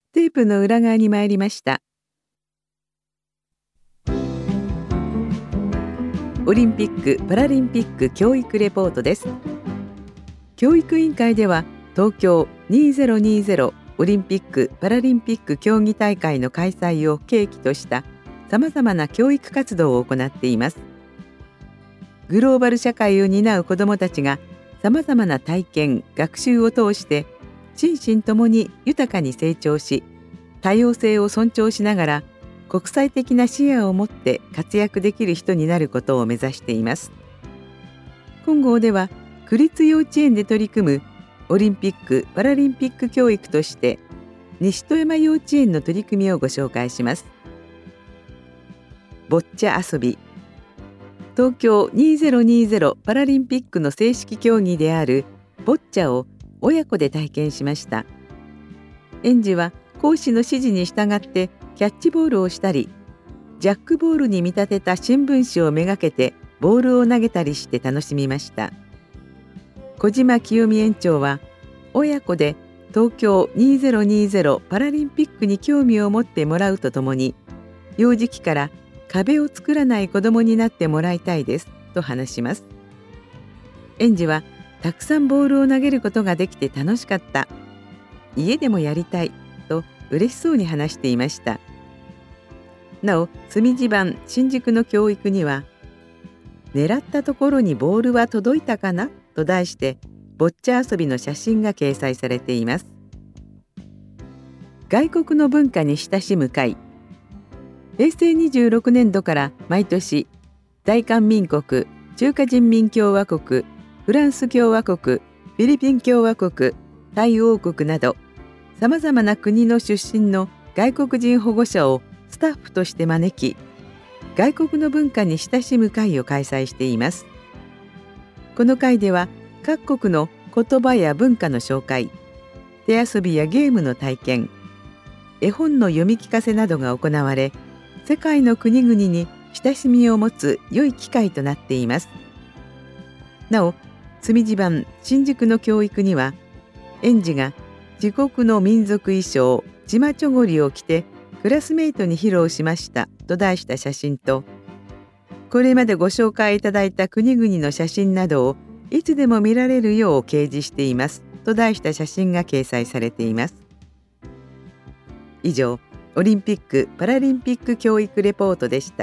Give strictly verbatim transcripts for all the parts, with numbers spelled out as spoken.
テープの裏側に参りました。オリンピック・パラリンピック教育レポートです。教育委員会では東京にせんにじゅうオリンピック・パラリンピック競技大会の開催を契機としたさまざまな教育活動を行っています。グローバル社会を担う子どもたちがさまざまな体験・学習を通して心身ともに豊かに成長し、多様性を尊重しながら国際的な視野を持って活躍できる人になることを目指しています。本号では区立幼稚園で取り組むオリンピック・パラリンピック教育として西戸山幼稚園の取り組みをご紹介します。ボッチャ遊び。東京にせんにじゅうパラリンピックの正式競技であるボッチャを親子で体験しました。園児は講師の指示に従ってキャッチボールをしたり、ジャックボールに見立てた新聞紙をめがけてボールを投げたりして楽しみました。小島清美園長は、親子で東京にせんにじゅうパラリンピックに興味を持ってもらうとともに、幼児期から壁を作らない子どもになってもらいたいですと話します。園児はたくさんボールを投げることができて楽しかった、家でもやりたいと嬉しそうに話していました。なお、隅地版新宿の教育には、狙ったところにボールは届いたかなと題してボッチャ遊びの写真が掲載されています。外国の文化に親しむ会。へいせいにじゅうろくねんどから毎年大韓民国、中華人民共和国、フランス共和国、フィリピン共和国、タイ王国などさまざまな国の出身の外国人保護者をスタッフとして招き、外国の文化に親しむ会を開催しています。この会では各国の言葉や文化の紹介、手遊びやゲームの体験、絵本の読み聞かせなどが行われ、世界の国々に親しみを持つ良い機会となっています。なお、隅地版新宿の教育には、園児が自国の民族衣装チマチョゴリを着てクラスメイトに披露しましたと題した写真と、これまでご紹介いただいた国々の写真などをいつでも見られるよう掲示していますと題した写真が掲載されています。以上、オリンピック・パラリンピック教育レポートでした。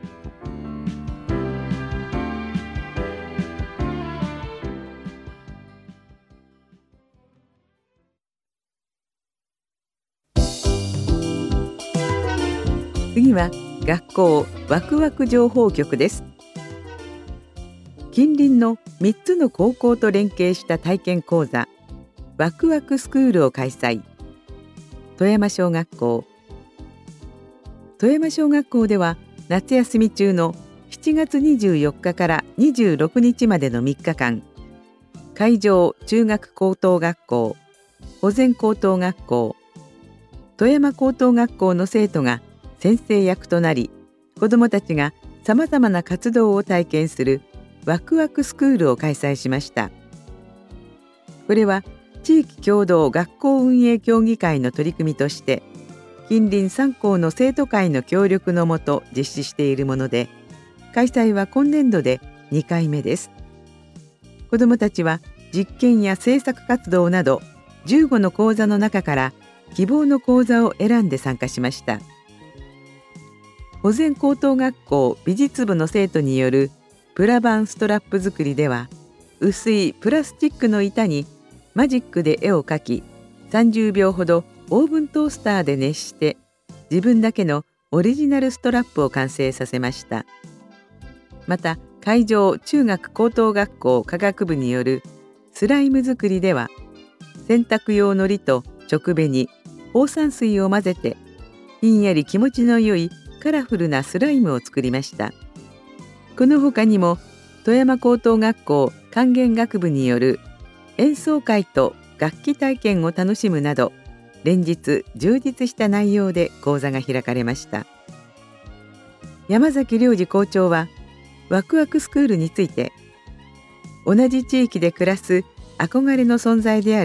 次は学校ワクワク情報局です。近隣のみっつの高校と連携した体験講座ワクワクスクールを開催。富山小学校。富山小学校では夏休み中のしちがつにじゅうよっかからにじゅうろくにちまでのみっかかん、海上中学高等学校、保全高等学校、富山高等学校の生徒が先生役となり、子どもたちがさまざまな活動を体験するワクワクスクールを開催しました。これは地域共同学校運営協議会の取り組みとして、近隣さん校の生徒会の協力のもと実施しているもので、開催は今年度でにかいめです。子どもたちは実験や制作活動などじゅうごの講座の中から希望の講座を選んで参加しました。保全高等学校美術部の生徒によるプラバンストラップ作りでは、薄いプラスチックの板にマジックで絵を描き、さんじゅうびょうほどオーブントースターで熱して自分だけのオリジナルストラップを完成させました。また海上中学高等学校科学部によるスライム作りでは、洗濯用のりと直紅、放酸水を混ぜてひんやり気持ちの良いカラフルなスライムを作りました。この他にも富山高等学校管弦楽部による演奏会と楽器体験を楽しむなど、連日充実した内容で講座が開かれました。山崎良二校長はワクワクスクールについて、同じ地域で暮らす憧れの存在である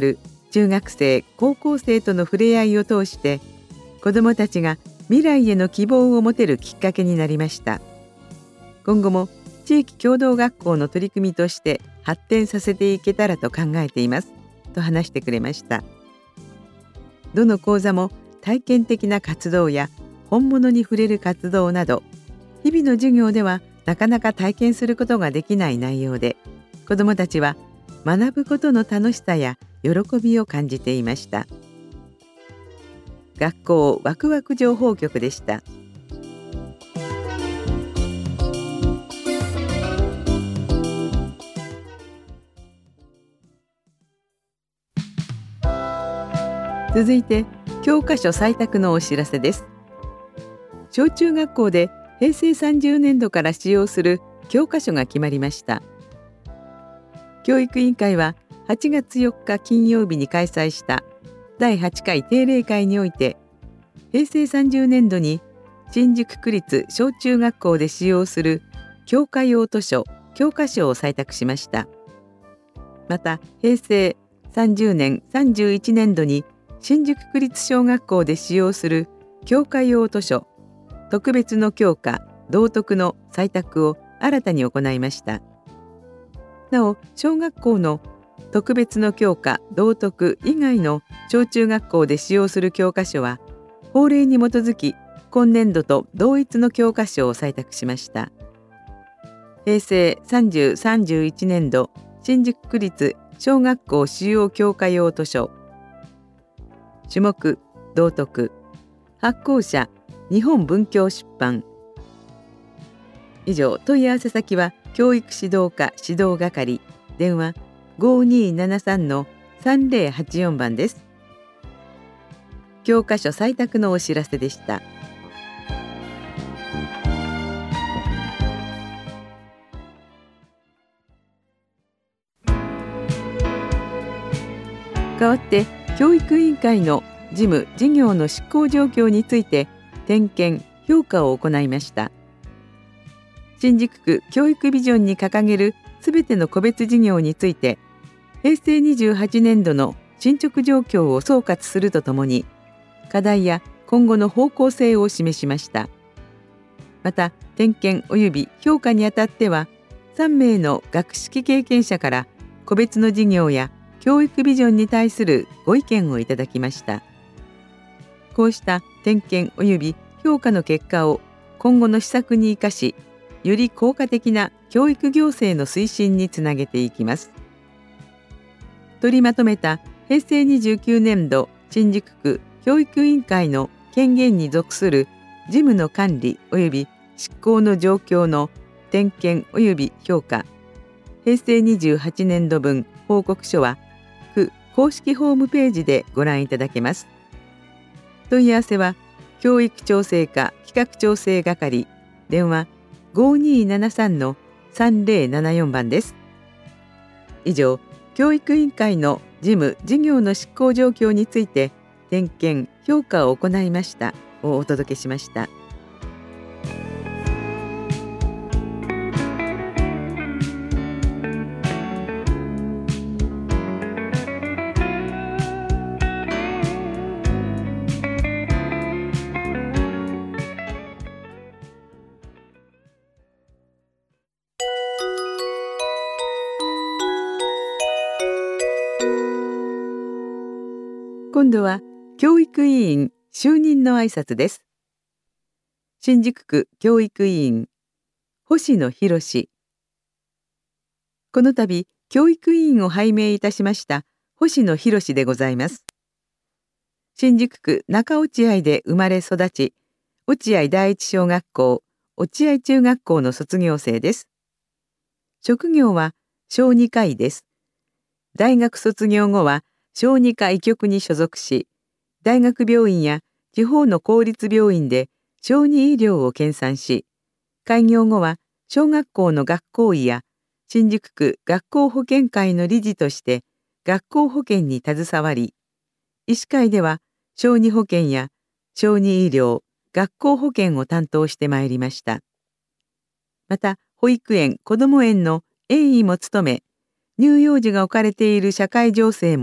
中学生、高校生との触れ合いを通して子どもたちが未来への希望を持てるきっかけになりました。今後も地域共同学校の取り組みとして発展させていけたらと考えていますと話してくれました。どの講座も体験的な活動や本物に触れる活動など、日々の授業ではなかなか体験することができない内容で、子どもたちは学ぶことの楽しさや喜びを感じていました。学校ワクワク情報局でした。続いて教科書採択のお知らせです。小中学校でへいせいさんじゅうねんどから使用する教科書が決まりました。教育委員会ははちがつよっか金曜日に開催しただいはちかい定例会において、へいせいさんじゅうねんどに新宿区立小中学校で使用する教科用図書教科書を採択しました。またへいせいさんじゅうねんさんじゅういちねんどに新宿区立小学校で使用する教科用図書特別の教科道徳の採択を新たに行いました。なお小学校の特別の教科道徳以外の小中学校で使用する教科書は法令に基づき今年度と同一の教科書を採択しました。へいせいさんじゅう、さんじゅういちねんど新宿区立小学校主要教科用図書種目道徳、発行者日本文教出版。以上、問い合わせ先は教育指導課指導係、電話 ごにーななさんのさんぜろはちよん 番です。教科書採択のお知らせでした。代わって教育委員会の事務事業の執行状況について点検評価を行いました。新宿区教育ビジョンに掲げるすべての個別事業についてへいせいにじゅうはちねんどの進捗状況を総括するとともに課題や今後の方向性を示しました。また点検及び評価にあたってはさんめいの学識経験者から個別の事業や教育ビジョンに対するご意見をいただきました。こうした点検及び評価の結果を今後の施策に生かし、より効果的な教育行政の推進につなげていきます。取りまとめたへいせいにじゅうきゅうねんど新宿区教育委員会の権限に属する事務の管理及び執行の状況の点検及び評価、へいせいにじゅうはちねんどぶん報告書は区公式ホームページでご覧いただけます。問い合わせは教育調整課企画調整係、電話 ごにーななさんのさんぜろななよん 番です。以上、教育委員会の事務事業の執行状況について点検評価を行いましたをお届けしました。今度は教育委員就任の挨拶です。新宿区教育委員星野博。この度教育委員を拝命いたしました星野博でございます。新宿区中落合で生まれ育ち、落合第一小学校、落合中学校の卒業生です。職業は小児科医です。大学卒業後は小児科医局に所属し、大学病院や地方の公立病院で小児医療を研鑽し、開業後は小学校の学校医や新宿区学校保健会の理事として学校保健に携わり、医師会では小児保健や小児医療、学校保健を担当してまいりました。また、保育園・こども園の園医も務め、乳幼児が置かれている社会情勢も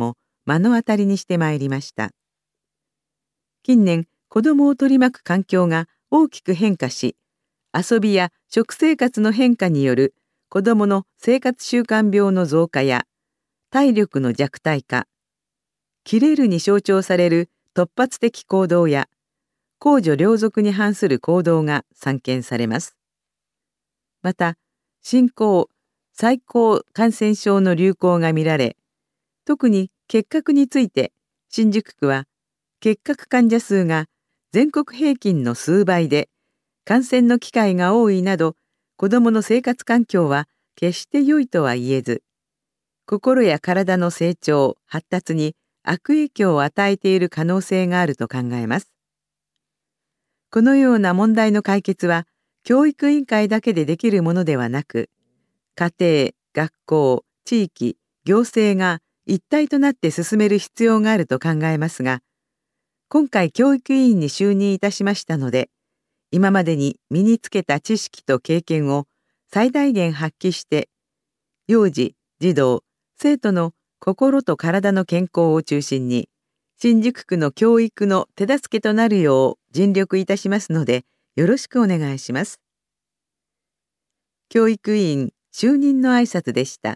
目の当たりにしてまいりました。近年、子どもを取り巻く環境が大きく変化し、遊びや食生活の変化による子どもの生活習慣病の増加や体力の弱体化、キレるに象徴される突発的行動や公序良俗に反する行動が散見されます。また、新興・最高感染症の流行が見られ、特に結核について新宿区は結核患者数が全国平均の数倍で感染の機会が多いなど、子どもの生活環境は決して良いとは言えず、心や体の成長・発達に悪影響を与えている可能性があると考えます。このような問題の解決は教育委員会だけでできるものではなく、家庭、学校、地域、行政が一体となって進める必要があると考えますが、今回教育委員に就任いたしましたので、今までに身につけた知識と経験を最大限発揮して、幼児、児童、生徒の心と体の健康を中心に、新宿区の教育の手助けとなるよう尽力いたしますので、よろしくお願いします。教育委員就任の挨拶でした。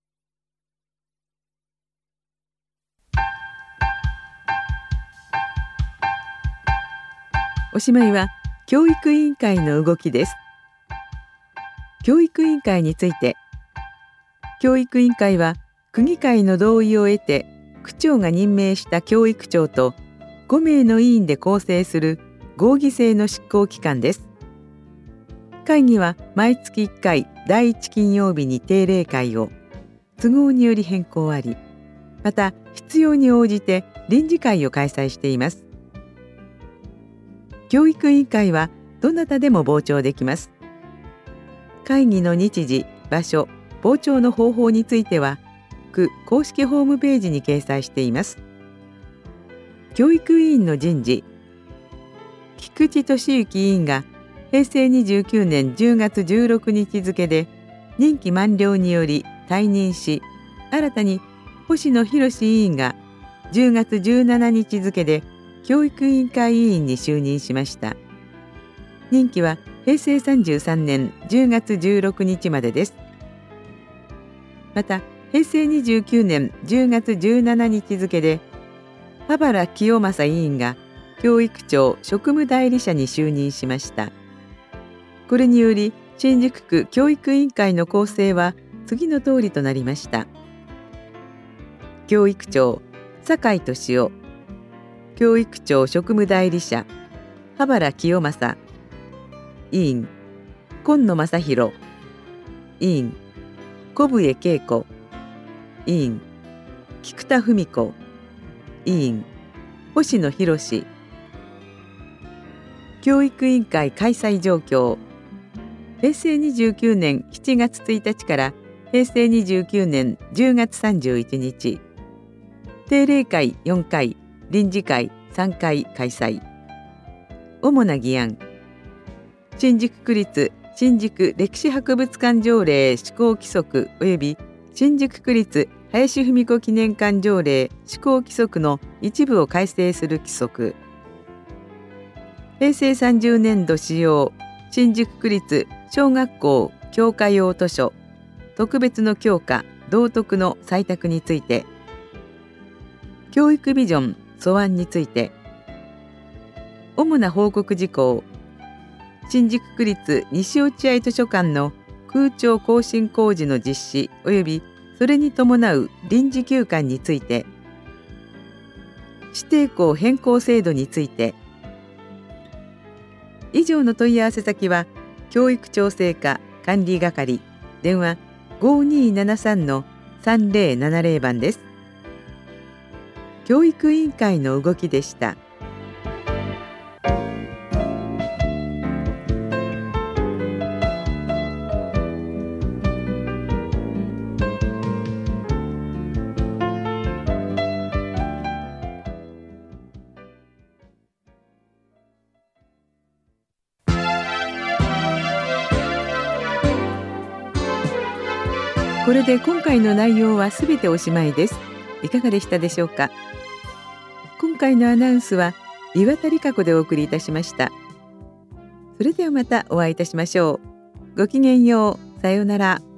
おしまいは教育委員会の動きです。教育委員会について、教育委員会は区議会の同意を得て区長が任命した教育長とごめいの委員で構成する合議制の執行機関です。会議は毎月いっかいだいいち金曜日に定例会を、都合により変更あり、また必要に応じて臨時会を開催しています。教育委員会はどなたでも傍聴できます。会議の日時、場所、傍聴の方法については、区公式ホームページに掲載しています。教育委員の人事、菊池俊之委員がへいせいにじゅうきゅうねんじゅうがつじゅうろくにち付で任期満了により退任し、新たに星野博委員がじゅうがつじゅうしちにち付で教育委員会委員に就任しました。任期はへいせいさんじゅうさんねんじゅうがつじゅうろくにちまでです。また、へいせいにじゅうきゅうねんじゅうがつじゅうしちにち付で羽原清正委員が教育長職務代理者に就任しました。これにより新宿区教育委員会の構成は次の通りとなりました。教育長酒井俊夫、教育長職務代理者羽原清正、委員今野正弘、委員小笛恵子、委員菊田文子、委員星野博。教育委員会開催状況、へいせいにじゅうきゅうねんしちがつついたちからへいせいにじゅうきゅうねんじゅうがつさんじゅういちにち、定例会よんかい、臨時会さんかい開催。主な議案、新宿区立新宿歴史博物館条例施行規則及び新宿区立林芙美子記念館条例施行規則の一部を改正する規則。へいせいさんじゅうねんど使用新宿区立小学校教科用図書特別の教科道徳の採択について、教育ビジョン素案について、主な報告事項、新宿区立西落合図書館の空調更新工事の実施及びそれに伴う臨時休館について、指定校変更制度について。以上の問い合わせ先は教育調整課管理係、電話 ごにーななさんのさんぜろななぜろ 番です。教育委員会の動きでした。これで今回の内容はすべておしまいです。 いかがでしたでしょうか。今回のアナウンスは岩田理香子でお送りいたしました。それではまたお会いいたしましょう。ごきげんよう。さようなら。